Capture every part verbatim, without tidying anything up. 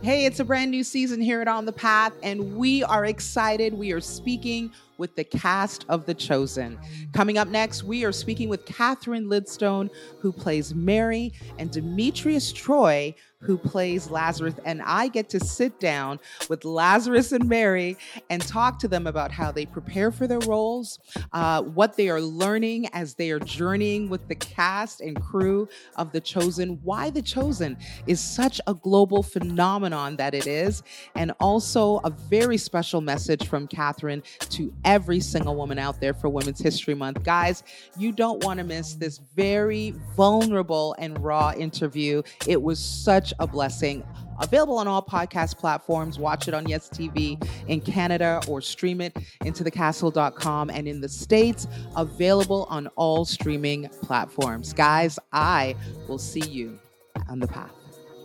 Hey, it's a brand new season here at On the Path, and we are excited. We are speaking with the cast of The Chosen. Coming up next, we are speaking with Katherine Lidstone, who plays Mary, and Demetrius Troy, who plays Lazarus. And I get to sit down with Lazarus and Mary and talk to them about how they prepare for their roles, uh, what they are learning as they are journeying with the cast and crew of The Chosen, why The Chosen is such a global phenomenon that it is, and also a very special message from Katherine to every single woman out there for Women's History Month. Guys, you don't want to miss this very vulnerable and raw interview. It was such a blessing. Available on all podcast platforms. Watch it on Yes T V in Canada or stream it into the castle dot com, and in the States, available on all streaming platforms. Guys, I will see you on the path.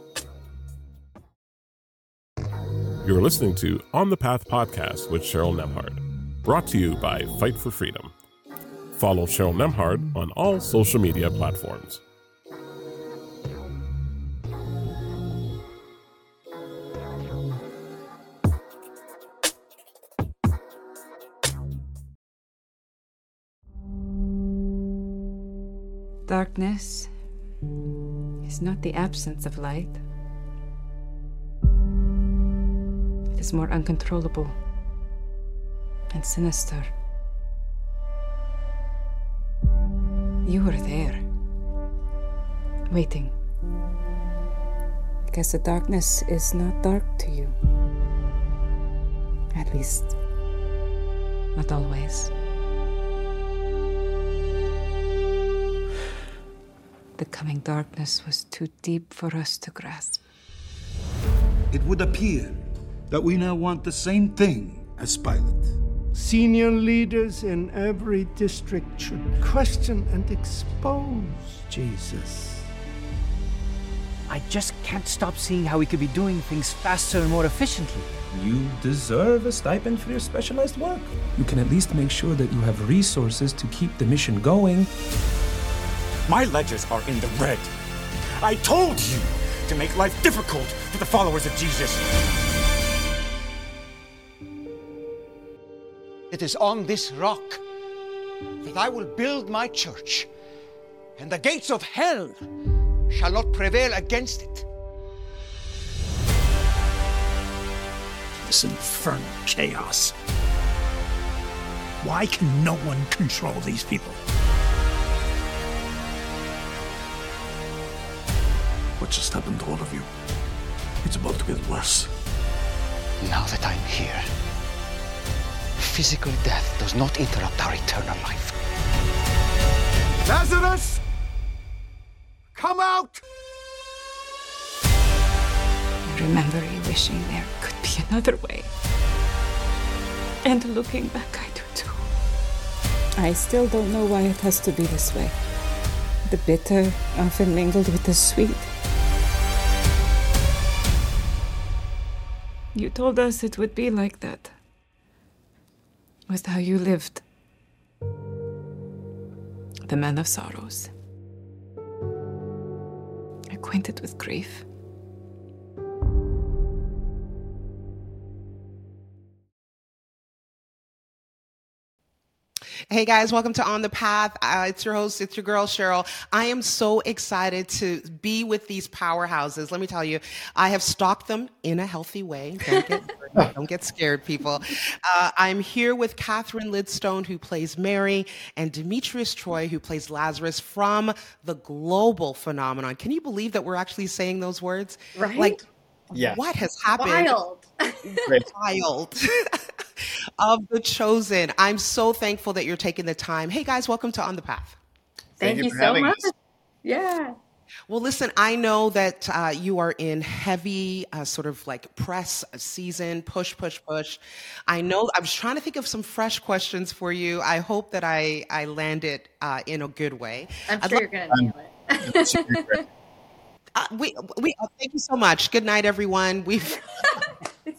You're listening to On the Path podcast with Cheryl Nembhard, brought to you by Fight for Freedom. Follow Cheryl Nembhard on all social media platforms. Darkness is not the absence of light. It is more uncontrollable and sinister. You were there, waiting, because the darkness is not dark to you. At least, not always. The coming darkness was too deep for us to grasp. It would appear that we now want the same thing as Pilate. Senior leaders in every district should question and expose Jesus. I just can't stop seeing how we could be doing things faster and more efficiently. You deserve a stipend for your specialized work. You can at least make sure that you have resources to keep the mission going. My ledgers are in the red. I told you to make life difficult for the followers of Jesus. It is on this rock that I will build my church, and the gates of hell shall not prevail against it. This infernal chaos. Why can no one control these people? What just happened to all of you? It's about to get worse. Now that I'm here, physical death does not interrupt our eternal life. Lazarus! Come out! I remember you wishing there could be another way. And looking back, I do too. I still don't know why it has to be this way. The bitter often mingled with the sweet. You told us it would be like that. It was how you lived. The man of sorrows. Acquainted with grief. Hey guys, welcome to On the Path. Uh, it's your host, it's your girl, Cheryl. I am so excited to be with these powerhouses. Let me tell you, I have stalked them in a healthy way. Don't get, don't get scared, people. Uh, I'm here with Katherine Lidstone, who plays Mary, and Demetrius Troy, who plays Lazarus, from the global phenomenon. Can you believe that we're actually saying those words? Right? Like, yeah. What has happened? Wild. Wild. Of The Chosen. I'm so thankful that you're taking the time. Hey guys, welcome to On the Path. Thank, Thank you, you so much. Us. Yeah. Well, listen, I know that uh, you are in heavy uh, sort of like press season, push, push, push. I know I was trying to think of some fresh questions for you. I hope that I, I land it uh, in a good way. I'm I'd sure love- you're going to nail it. uh, we, we, uh, thank you so much. Good night, everyone. We've... It's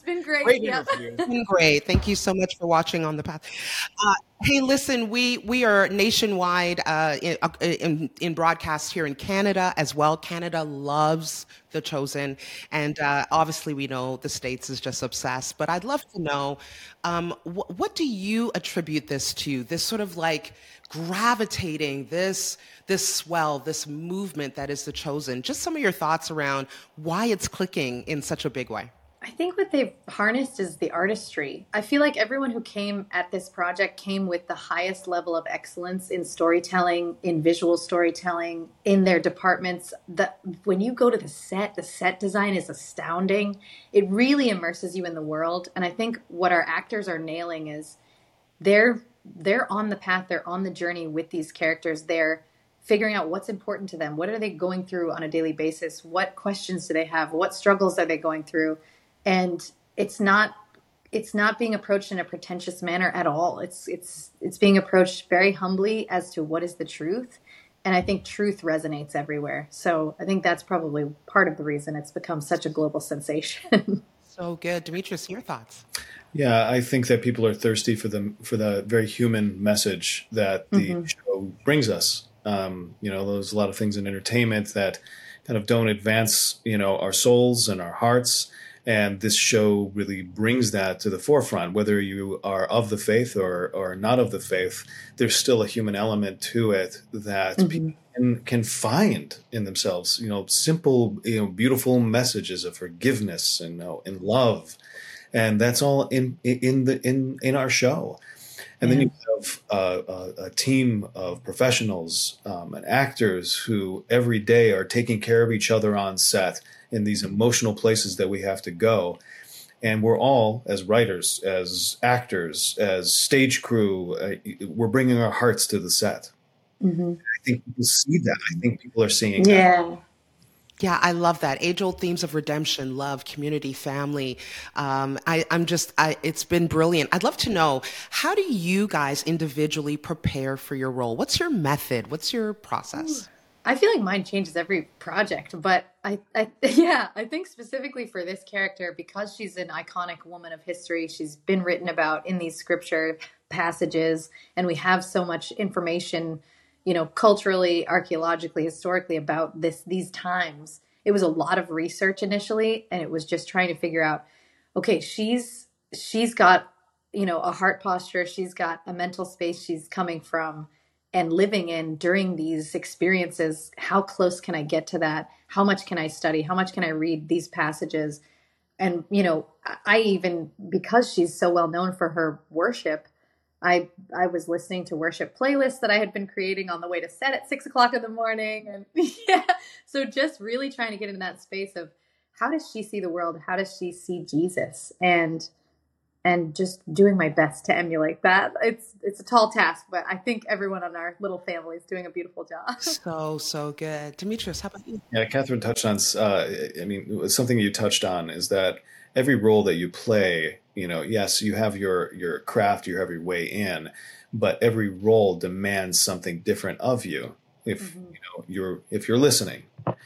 been great. Great Yep. interview. It's been great. Thank you so much for watching On the Path. Uh, hey, listen, we we are nationwide uh, in, uh, in in broadcast here in Canada as well. Canada loves The Chosen, and uh, obviously we know the States is just obsessed. But I'd love to know, um, wh- what do you attribute this to? This sort of like gravitating, this this swell, this movement that is The Chosen. Just some of your thoughts around why it's clicking in such a big way. I think what they've harnessed is the artistry. I feel like everyone who came at this project came with the highest level of excellence in storytelling, in visual storytelling, in their departments. The, when you go to the set, the set design is astounding. It really immerses you in the world. And I think what our actors are nailing is they're they're on the path, they're on the journey with these characters. They're figuring out what's important to them. What are they going through on a daily basis? What questions do they have? What struggles are they going through? And it's not it's not being approached in a pretentious manner at all. It's it's it's being approached very humbly as to what is the truth. And I think truth resonates everywhere. So I think that's probably part of the reason it's become such a global sensation. So good. Demetrius, your thoughts? Yeah, I think that people are thirsty for the for the very human message that the mm-hmm. show brings us. Um, you know, there's a lot of things in entertainment that kind of don't advance, you know, our souls and our hearts. And this show really brings that to the forefront. Whether you are of the faith or, or not of the faith, there's still a human element to it that mm-hmm. people can, can find in themselves. You know, simple, you know, beautiful messages of forgiveness and, you know, and love, and that's all in in the in in our show. And then you have uh, a, a team of professionals um, and actors who every day are taking care of each other on set in these emotional places that we have to go. And we're all, as writers, as actors, as stage crew, uh, we're bringing our hearts to the set. Mm-hmm. I think people see that. I think people are seeing yeah. that. Yeah, I love that. Age-old themes of redemption, love, community, family. Um, I, I'm just, I, it's been brilliant. I'd love to know, how do you guys individually prepare for your role? What's your method? What's your process? I feel like mine changes every project, but I, I, yeah, I think specifically for this character, because she's an iconic woman of history, she's been written about in these scripture passages, and we have so much information, you know, culturally, archaeologically, historically about this, these times. It was a lot of research initially, and it was just trying to figure out, okay, she's, she's got, you know, a heart posture. She's got a mental space she's coming from and living in during these experiences. How close can I get to that? How much can I study? How much can I read these passages? And, you know, I even, because she's so well known for her worship, I I was listening to worship playlists that I had been creating on the way to set at six o'clock in the morning. And yeah, so just really trying to get into that space of how does she see the world? How does she see Jesus? And and just doing my best to emulate that. It's it's a tall task, but I think everyone in our little family is doing a beautiful job. So, so good. Demetrius, how about you? Yeah, Catherine touched on, uh, I mean, something you touched on is that every role that you play, you know, yes, you have your, your craft, you have your way in, but every role demands something different of you if, mm-hmm. you know, you're, if you're listening.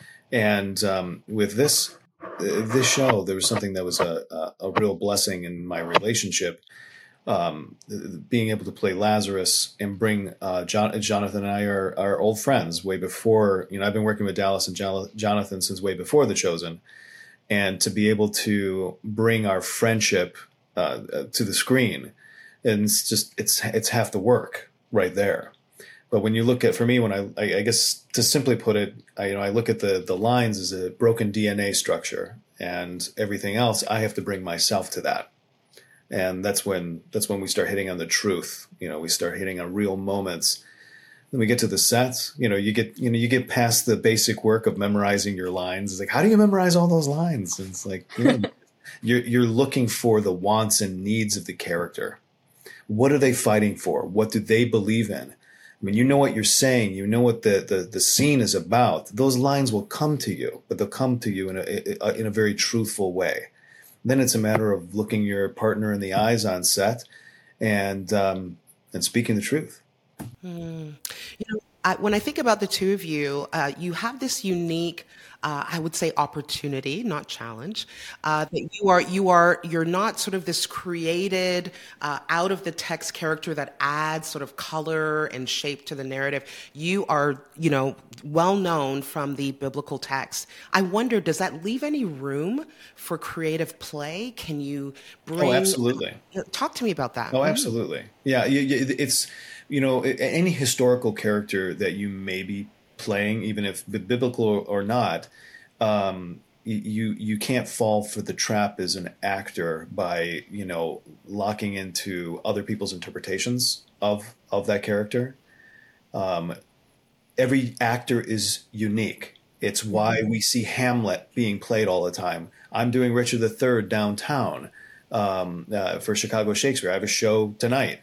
And um, with this, this show, there was something that was a, a, a real blessing in my relationship. Um, being able to play Lazarus and bring uh, John, Jonathan and I are, are old friends way before, you know, I've been working with Dallas and Jonathan since way before The Chosen. And to be able to bring our friendship uh, to the screen, and it's just, it's, it's half the work right there. But when you look at, for me, when I, I, I guess to simply put it, I, you know, I look at the, the lines as a broken D N A structure, and everything else, I have to bring myself to that. And that's when, that's when we start hitting on the truth. You know, we start hitting on real moments. Then we get to the sets, you know, you get, you know, you get past the basic work of memorizing your lines. It's like, how do you memorize all those lines? And it's like, you know, you're, you're looking for the wants and needs of the character. What are they fighting for? What do they believe in? I mean, you know what you're saying, you know what the, the, the scene is about. Those lines will come to you, but they'll come to you in a, in a very truthful way. Then it's a matter of looking your partner in the eyes on set and, um, and speaking the truth. Mm. You know, I, when I think about the two of you, uh, you have this unique uh, I would say opportunity, not challenge. Uh, that you are, you are, you're not sort of this created, uh, out of the text character that adds sort of color and shape to the narrative. You are, you know, well known from the biblical text. I wonder, does that leave any room for creative play? Can you bring? Oh, absolutely. Talk to me about that. Oh, absolutely. Yeah, you, you, it's, you know, any historical character that you may be playing, even if biblical or not, um, you you can't fall for the trap as an actor by, you know, locking into other people's interpretations of of that character. Um, every actor is unique. It's why we see Hamlet being played all the time. I'm doing Richard the Third downtown um, uh, for Chicago Shakespeare. I have a show tonight.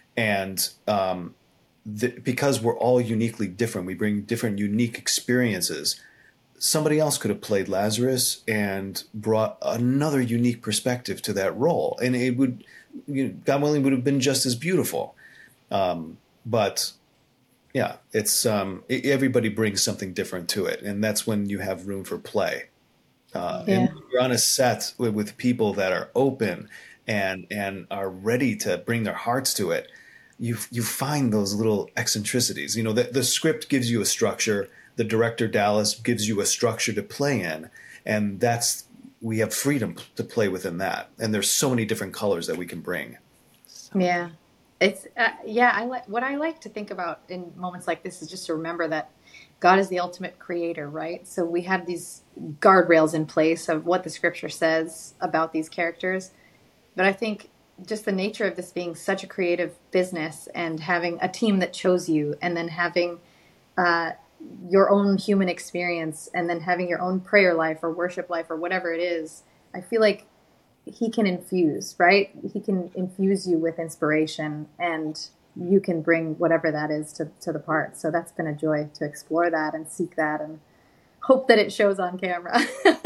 And um, the, because we're all uniquely different, we bring different unique experiences. Somebody else could have played Lazarus and brought another unique perspective to that role. And it would, you know, God willing, would have been just as beautiful. Um, but yeah, it's um, it, everybody brings something different to it. And that's when you have room for play. Uh, yeah. And you're on a set with, with people that are open and and are ready to bring their hearts to it. You you find those little eccentricities. You know, the, the script gives you a structure. The director, Dallas, gives you a structure to play in. And that's, we have freedom to play within that. And there's so many different colors that we can bring. So. Yeah. It's, uh, yeah, I like, what I like to think about in moments like this is just to remember that God is the ultimate creator, right? So we have these guardrails in place of what the scripture says about these characters. But I think just the nature of this being such a creative business and having a team that chose you and then having uh, your own human experience and then having your own prayer life or worship life or whatever it is, I feel like he can infuse, right? He can infuse you with inspiration and you can bring whatever that is to, to the part. So that's been a joy to explore that and seek that and hope that it shows on camera.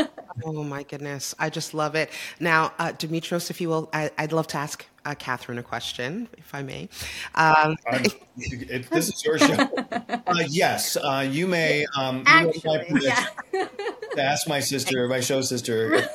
Oh my goodness. I just love it. Now, uh, Demetrios, if you will, I, I'd love to ask uh, Catherine a question, if I may. Um, if, if this is your show, uh, yes, uh, you may, um, Actually, you may yeah. to ask my sister, my show sister.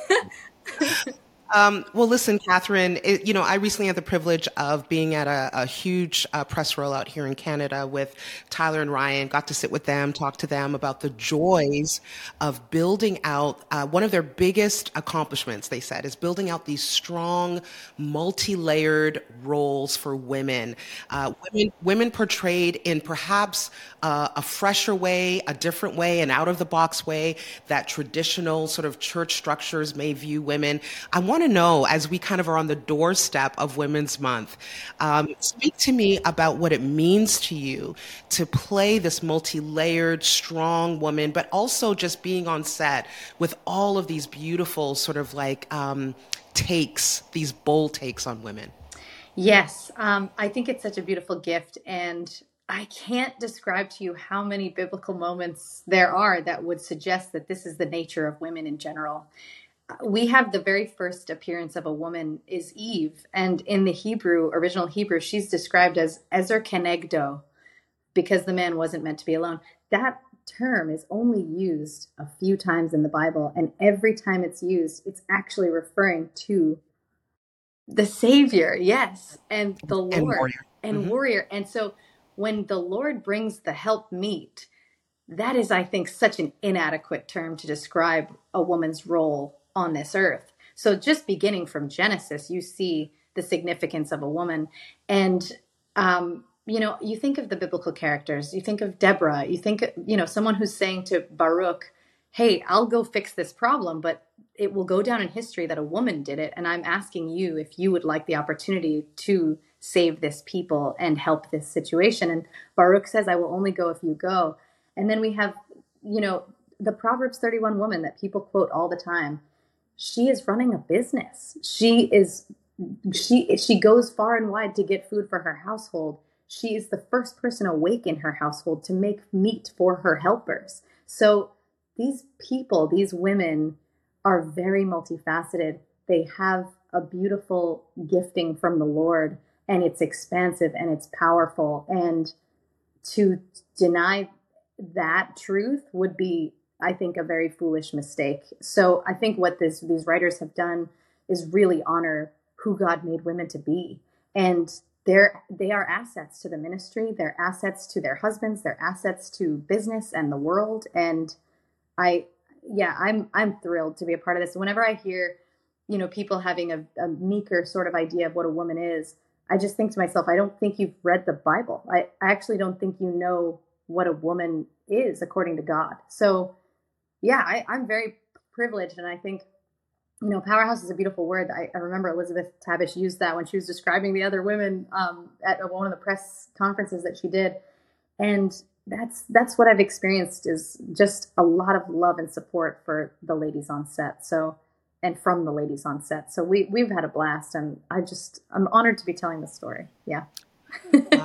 Um, well, listen, Catherine, it, you know, I recently had the privilege of being at a, a huge uh, press rollout here in Canada with Tyler and Ryan, got to sit with them, talk to them about the joys of building out, uh, one of their biggest accomplishments, they said, is building out these strong, multi-layered roles for women. Uh, women, women portrayed in perhaps uh, a fresher way, a different way, an out-of-the-box way that traditional sort of church structures may view women. I want to know, as we kind of are on the doorstep of Women's Month, um, speak to me about what it means to you to play this multi-layered, strong woman, but also just being on set with all of these beautiful sort of like um, takes, these bold takes on women. Yes, um, I think it's such a beautiful gift, and I can't describe to you how many biblical moments there are that would suggest that this is the nature of women in general. We have the very first appearance of a woman is Eve. And in the Hebrew, original Hebrew, she's described as Ezer Kenegdo because the man wasn't meant to be alone. That term is only used a few times in the Bible. And every time it's used, it's actually referring to the Savior. Yes. And the Lord. And warrior. And mm-hmm. warrior. And so when the Lord brings the help meet, that is, I think, such an inadequate term to describe a woman's role on this earth. So just beginning from Genesis, you see the significance of a woman. And, um, you know, you think of the biblical characters, you think of Deborah, you think, you know, someone who's saying to Baruch, hey, I'll go fix this problem, but it will go down in history that a woman did it. And I'm asking you if you would like the opportunity to save this people and help this situation. And Baruch says, I will only go if you go. And then we have, you know, the Proverbs thirty-one woman that people quote all the time. She is running a business. She is, she, she goes far and wide to get food for her household. She is the first person awake in her household to make meat for her helpers. So these people, these women are very multifaceted. They have a beautiful gifting from the Lord, and it's expansive and it's powerful. And to deny that truth would be I think, a very foolish mistake. So I think what this, these writers have done is really honor who God made women to be. And they're, they are assets to the ministry. They're assets to their husbands. They're assets to business and the world. And I, yeah, I'm, I'm thrilled to be a part of this. Whenever I hear, you know, people having a, a meeker sort of idea of what a woman is, I just think to myself, I don't think you've read the Bible. I, I actually don't think you know what a woman is according to God. So yeah, I, I'm very privileged. And I think, you know, powerhouse is a beautiful word. I, I remember Elizabeth Tabish used that when she was describing the other women um, at one of the press conferences that she did. And that's, that's what I've experienced, is just a lot of love and support for the ladies on set. So, and from the ladies on set. So we, we've had a blast, and I just, I'm honored to be telling this story. Yeah. um,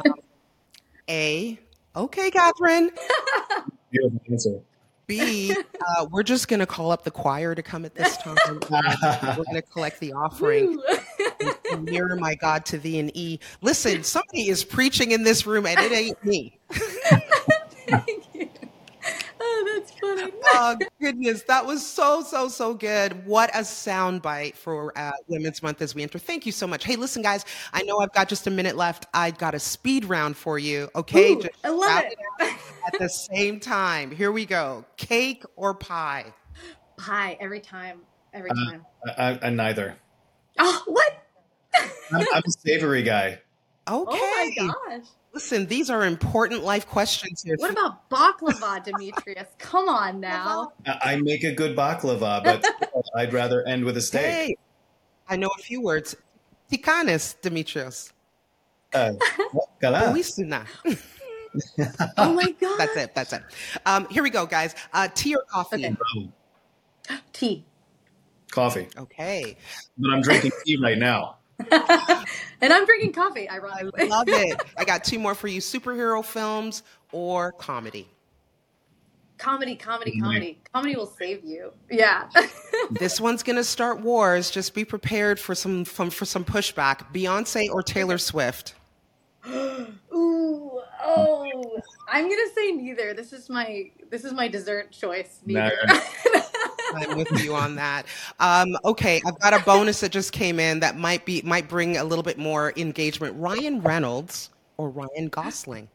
A, okay, Catherine. Beautiful answer. B, uh, we're just going to call up the choir to come at this time. Uh, we're going to collect the offering. And nearer, my God, to thee. And E, listen, somebody is preaching in this room, and it ain't me. Thank you. Oh, that's funny. Oh, goodness. That was so, so, so good. What a soundbite for uh, Women's Month as we enter. Thank you so much. Hey, listen, guys, I know I've got just a minute left. I've got a speed round for you. Okay. Ooh, just I love it. it at the same time. Here we go. Cake or pie? Pie every time. Every Uh, time. I, I, I neither. Oh, what? I'm, I'm a savory guy. Okay. Oh my gosh. Listen, these are important life questions here. What about baklava, Demetrius? Come on now. I, I make a good baklava, but I'd rather end with a steak. Hey, I know a few words. Tikanes, Demetrius. Uh, kala. Uisuna. Oh my god. That's it. That's it. Um, here we go, guys. Uh, tea or coffee? Okay. Tea. Coffee. Okay. But I'm drinking tea right now. And I'm drinking coffee, ironically. I love it. I got two more for you. Superhero films or comedy? Comedy, comedy, comedy. Comedy will save you. Yeah. This one's going to start wars. Just be prepared for some, for, for some pushback. Beyonce or Taylor Swift? Ooh, oh. I'm going to say neither. This is my this is my dessert choice. Neither. I'm with you on that. Um, okay, I've got a bonus that just came in that might be might bring a little bit more engagement. Ryan Reynolds or Ryan Gosling?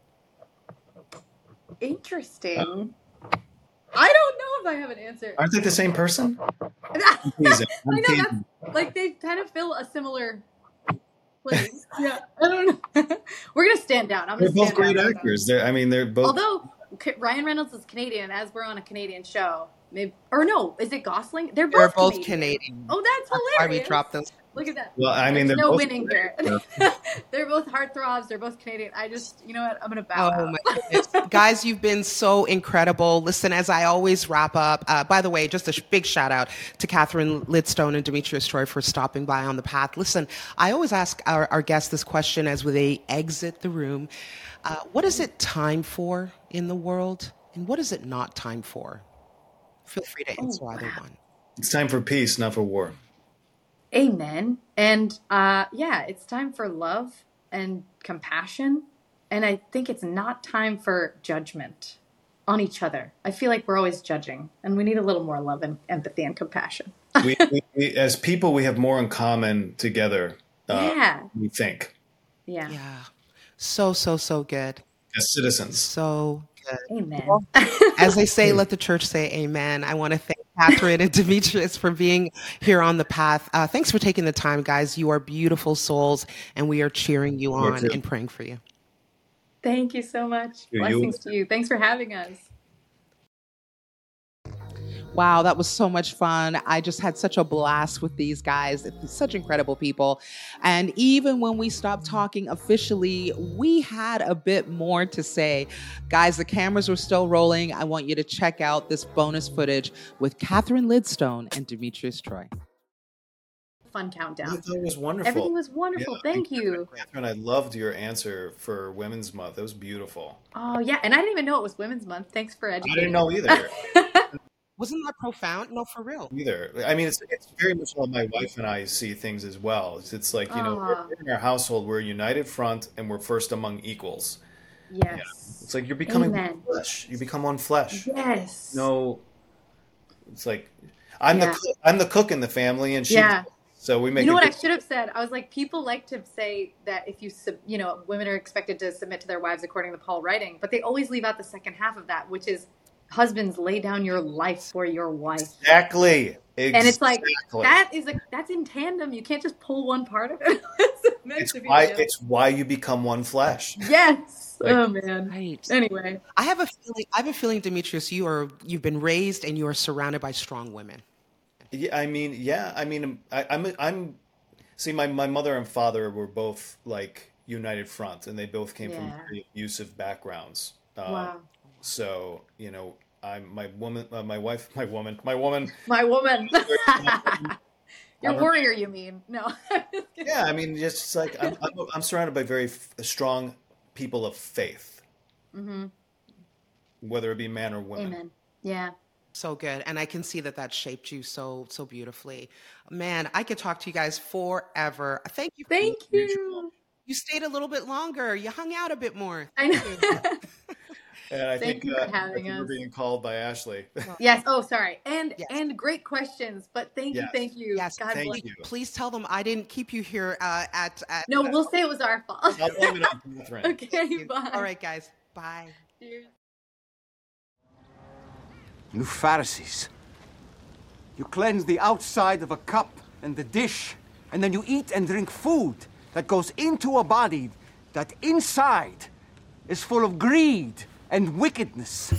Interesting. I don't know if I have an answer. Aren't they the same person? I know, that's, like they kind of fill a similar place. Yeah, I don't know. We're gonna stand down. I'm They're gonna both stand great down. actors. They're, I mean, they're both. Although Ryan Reynolds is Canadian, as we're on a Canadian show, maybe or no, is it Gosling? They're both, They're both Canadian. Canadian. Oh, that's hilarious. Why we dropped those? Look at that. Well, I mean, There's they're no both winning here. They're both heartthrobs. They're both Canadian. I just, you know what? I'm gonna bow Oh out. my goodness. Guys, you've been so incredible. Listen, as I always wrap up, uh, by the way, just a sh- big shout out to Catherine Lidstone and Demetrius Troy for stopping by on the path. Listen, I always ask our, our guests this question as they exit the room. Uh, what is it time for in the world? And what is it not time for? Feel free to answer Oh, either wow. one. It's time for peace, not for war. Amen. And uh, yeah, it's time for love and compassion. And I think it's not time for judgment on each other. I feel like we're always judging, and we need a little more love and empathy and compassion. we, we, we, as people, we have more in common together. Uh, Yeah. We think Yeah. Yeah. So, so, so good. as citizens. So good. Amen. As they say, let the church say amen. I want to thank Catherine and Demetrius for being here on the path. Uh, thanks for taking the time, guys. You are beautiful souls, and we are cheering you on too. and praying for you. Thank you so much. You- Blessings to you. Thanks for having us. Wow, that was so much fun. I just had such a blast with these guys. It's such incredible people. And even when we stopped talking officially, we had a bit more to say. Guys, the cameras were still rolling. I want you to check out this bonus footage with Catherine Lidstone and Demetrius Troy. Fun countdown. I thought it was wonderful. Everything was wonderful. Yeah, Thank you. Catherine, I loved your answer for Women's Month. That was beautiful. Oh, yeah. And I didn't even know it was Women's Month. Thanks for I educating didn't know either. Wasn't that profound? No, for real. either. I mean, it's, it's very much how my wife and I see things as well. It's, it's like, you know, Ah. we're, in our household, we're a united front and we're first among equals. Yes. It's like you're becoming Amen. one flesh. You become one flesh. Yes. No It's like I'm Yeah. the cook, I'm the cook in the family, and she. Yeah. So we make. You know a what I good- should have said? I was like, people like to say that if you, sub, you know, women are expected to submit to their wives according to Paul writing, but they always leave out the second half of that, which is husbands, lay down your life for your wife. Exactly. Exactly. And it's like that is a that's in tandem. You can't just pull one part of it. it's meant It's to be why together. it's why you become one flesh. Yes. Like- oh man. Right. Anyway, I have a feeling. I have a feeling, Demetrius, you are you've been raised and you are surrounded by strong women. Yeah, I mean, yeah, I mean, I, I'm, I'm. See, my, my mother and father were both like United Front, and they both came from Yeah. very abusive backgrounds. Um, wow. So you know, I'm my woman, uh, my wife, my woman, my woman. My woman. Your I'm- warrior, you mean? No. Yeah, I mean, just it's like I'm, I'm, I'm surrounded by very f- strong people of faith, hmm whether it be man or woman. Amen. Yeah. So good. And I can see that that shaped you so, so beautifully. Man, I could talk to you guys forever. Thank you. for Thank being you. here. You stayed a little bit longer. You hung out a bit more. I know. And I Thank think, you for uh, I having think we're us. being called by Ashley. Yes. Oh, sorry. And Yes. and great questions. But thank you, Yes. thank you. Yes, God thank bless. you. Please tell them I didn't keep you here uh, at, at. No, we'll say it was our fault. I'll blame it on Catherine. Okay. Bye. All right, guys. Bye. Cheers. You Pharisees, you cleanse the outside of a cup and the dish, and then you eat and drink food that goes into a body that inside is full of greed and wickedness.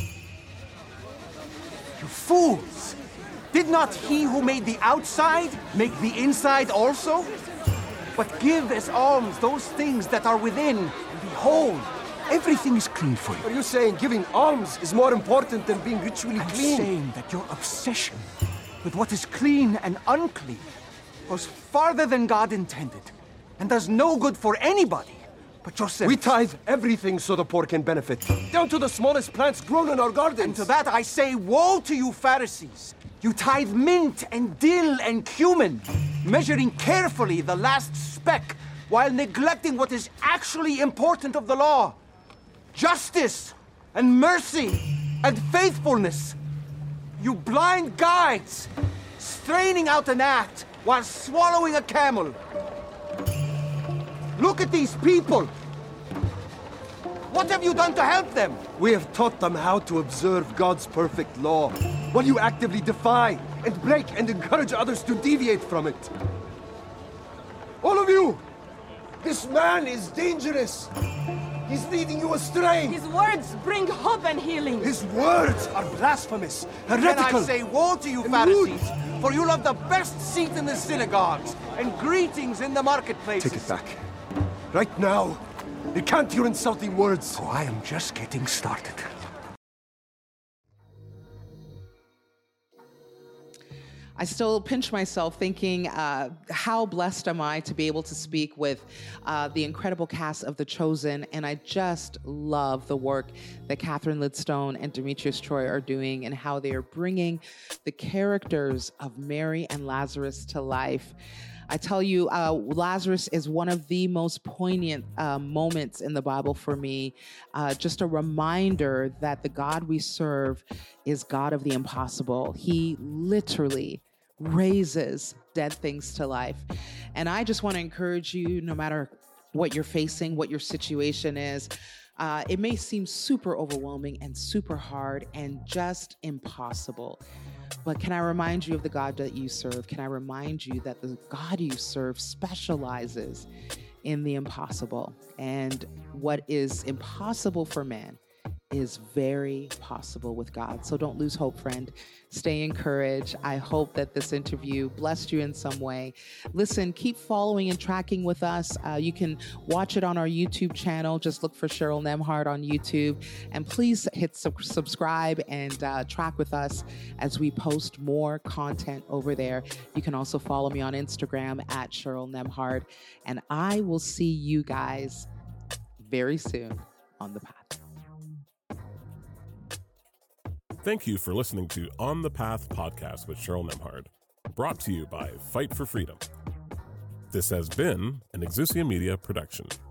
You fools! Did not he who made the outside make the inside also? But give as alms those things that are within, and behold, everything is clean for you. Are you saying giving alms is more important than being ritually I'm clean? saying that your obsession with what is clean and unclean goes farther than God intended and does no good for anybody but yourself. We tithe everything so the poor can benefit, down to the smallest plants grown in our gardens. And to that I say, woe to you Pharisees! You tithe mint and dill and cumin, measuring carefully the last speck while neglecting what is actually important of the law. Justice and mercy and faithfulness. You blind guides, straining out an gnat while swallowing a camel. Look at these people. What have you done to help them? We have taught them how to observe God's perfect law, while you actively defy and break and encourage others to deviate from it. All of you! This man is dangerous! He's leading you astray! His words bring hope and healing. His words are blasphemous, Then heretical. I say, woe to you, and Pharisees, for you love the best seat in the synagogues and greetings in the marketplaces. Take it back. Right now. Recant your insulting words. Oh, I am just getting started. I still pinch myself thinking, uh, how blessed am I to be able to speak with uh, the incredible cast of The Chosen. And I just love the work that Catherine Lidstone and Demetrius Troy are doing and how they are bringing the characters of Mary and Lazarus to life. I tell you, uh, Lazarus is one of the most poignant uh, moments in the Bible for me. Uh, just a reminder that the God we serve is God of the impossible. He literally raises dead things to life. And I just want to encourage you, no matter what you're facing, what your situation is, uh, it may seem super overwhelming and super hard and just impossible. But can I remind you of the God that you serve? Can I remind you that the God you serve specializes in the impossible? And what is impossible for man is very possible with God. So don't lose hope, friend. Stay encouraged. I hope that this interview blessed you in some way. Listen, keep following and tracking with us. Uh, you can watch it on our YouTube channel. Just look for Cheryl Nembhard on YouTube. And please hit sub- subscribe and uh, track with us as we post more content over there. You can also follow me on Instagram at Cheryl Nembhard. And I will see you guys very soon on The Path. Thank you for listening to On the Path podcast with Cheryl Nembhard, brought to you by Fight for Freedom. This has been an Exousia Media production.